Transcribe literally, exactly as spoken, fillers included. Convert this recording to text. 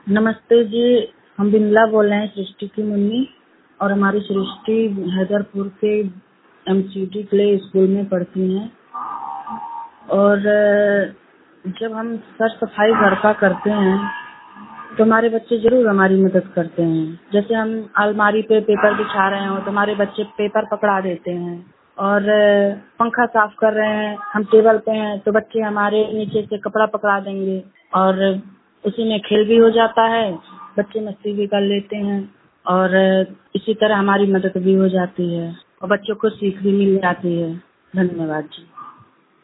नमस्ते जी, हम बिमला बोल रहे हैं, सृष्टि की मम्मी। और हमारी सृष्टि हैदरपुर के एमसीडी प्ले स्कूल में पढ़ती हैं। और जब हम सर सफाई घर का करते हैं तो हमारे बच्चे जरूर हमारी मदद करते हैं। जैसे हम अलमारी पे पेपर बिछा रहे हो तो हमारे बच्चे पेपर पकड़ा देते हैं। और पंखा साफ कर रहे हैं, हम टेबल पे हैं तो बच्चे हमारे नीचे से कपड़ा पकड़ा देंगे और उसी में खेल भी हो जाता है, बच्चे मस्ती भी कर लेते हैं और इसी तरह हमारी मदद भी हो जाती है और बच्चों को सीख भी मिल जाती है। धन्यवाद जी।